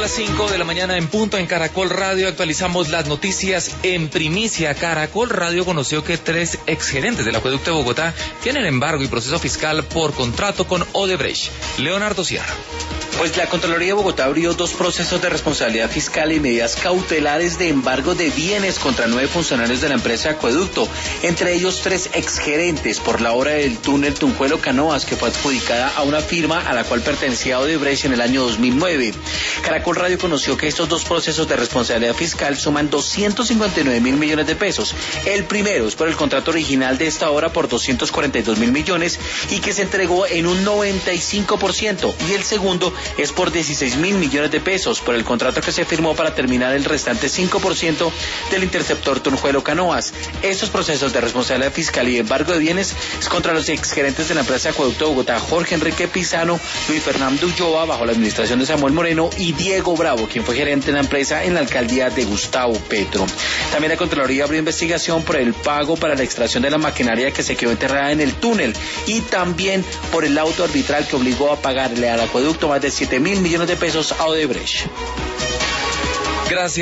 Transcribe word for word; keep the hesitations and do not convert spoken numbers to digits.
las cinco de la mañana en punto en Caracol Radio. Actualizamos las noticias en primicia. Caracol Radio conoció que tres exgerentes del Acueducto de Bogotá tienen embargo y proceso fiscal por contrato con Odebrecht. Leonardo Sierra. Pues la Contraloría de Bogotá abrió dos procesos de responsabilidad fiscal y medidas cautelares de embargo de bienes contra nueve funcionarios de la empresa Acueducto, entre ellos tres exgerentes por la obra del túnel Tunjuelo-Canoas, que fue adjudicada a una firma a la cual pertenecía Odebrecht en el año dos mil nueve. Caracol Radio conoció que estos dos procesos de responsabilidad fiscal suman doscientos cincuenta y nueve mil millones de pesos. El primero es por el contrato original de esta obra por doscientos cuarenta y dos mil millones y que se entregó en un noventa y cinco por ciento, y el segundo es por dieciséis mil millones de pesos por el contrato que se firmó para terminar el restante cinco por ciento del interceptor Tunjuelo-Canoas. Estos procesos de responsabilidad fiscal y embargo de bienes es contra los exgerentes de la empresa Acueducto de Bogotá, Jorge Enrique Pizano, Luis Fernando Ulloa, bajo la administración de Samuel Moreno, y Diego Bravo, quien fue gerente de la empresa en la alcaldía de Gustavo Petro. También la Contraloría abrió investigación por el pago para la extracción de la maquinaria que se quedó enterrada en el túnel y también por el auto arbitral que obligó a pagarle al acueducto más de siete mil millones de pesos a Odebrecht. Gracias.